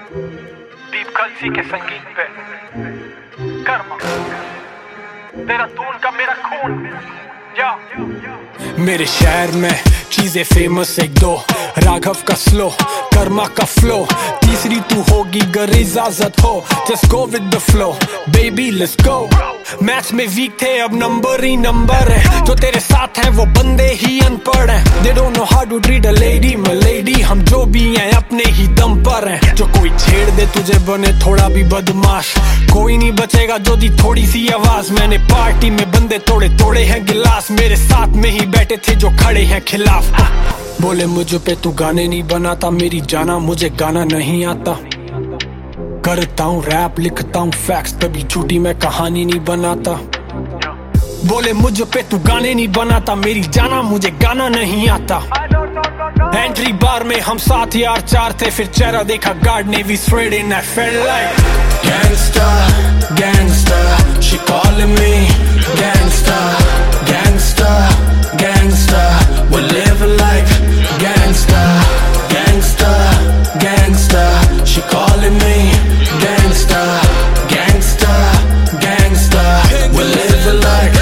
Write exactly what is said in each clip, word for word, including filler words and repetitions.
दीप कलसी के संगीत पे कर्मा तेरा तून का मेरा खून या मेरे शहर में चीजें फेमस एक दो, राघव का स्लो, कर्मा का फ्लो, तीसरी तू होगी गर इजाजत हो, just go with the flow baby let's go. Match में वीक थे अब नंबर ही नंबर है, जो तेरे साथ हैं वो बंदे ही अनपढ़ हैं। They don't know how to treat a lady, my lady, हम जो भी हैं अपने ही दम पर हैं। जो कोई छेड़ दे तुझे बने थोड़ा भी बदमाश, कोई नहीं बचेगा जो दी थोड़ी सी आवाज। मैंने पार्टी में बंदे तोड़े तोड़े हैं गिलास, मेरे साथ में ही बैठे थे जो खड़े हैं खिलाफ। बोले मुझ पे तू गाने नहीं बनाता, मेरी जाना मुझे गाना नहीं आता। करता हूँ रैप लिखता हूँ फैक्ट्स, कभी झूठी मैं कहानी नहीं बनाता। बोले मुझ पे तू गाने नहीं बनाता, मेरी जाना मुझे गाना नहीं आता। एंट्री बार में हम सात यार चार थे, फिर चेहरा देखा गार्ड ने भी spread in I felt like gangster gangster she calling me gangster gangster gangster we live like gangster gangster gangster she calling me gangster gangster gangster we live like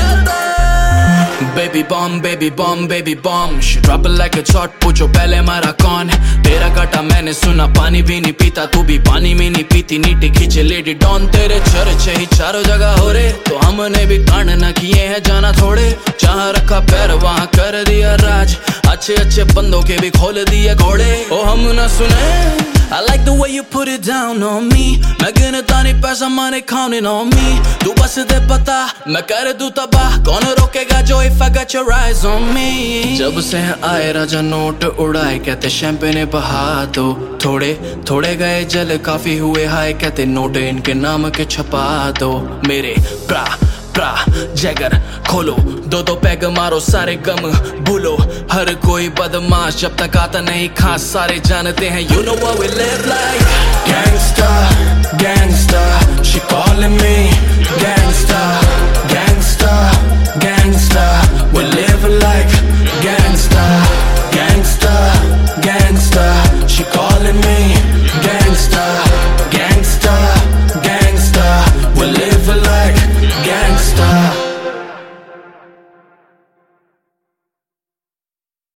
baby bomb baby bomb baby bomb she drop it like a shot, पूछो पहले मारा कौन तेरा काटा मैंने सुना, पानी भी नहीं पीता तू भी पानी में नहीं पीती, नीटे खींचे लेडी डॉन तेरे चर्चे ही चारों जगह हो रे। तो हमने भी कांड न किए हैं जाना थोड़े, जहाँ रखा पैर वहाँ कर दिया राज, अच्छे अच्छे बंदों के भी खोल दिए घोड़े। ओ हम न सुने I like the way you put it down on me, मैं गिनता नहीं पैसा money counting on me, तू बस दे पता मैं कर दूं तबाह, कौन रोकेगा जो if I got your eyes on me। जब से आए राजा नोट उड़ाए, कहते शैंपेन बहा दो, थोड़े थोड़े गए जल काफी हुए हाय, कहते नोट इनके नाम के छपा दो। मेरे प्रा प्रा जैगर खोलो, दो दो पैग मारो सारे गम भूलो, हर कोई बदमाश जब तक आता नहीं खास, सारे जानते हैं you know what we live like gangster gangster she calling me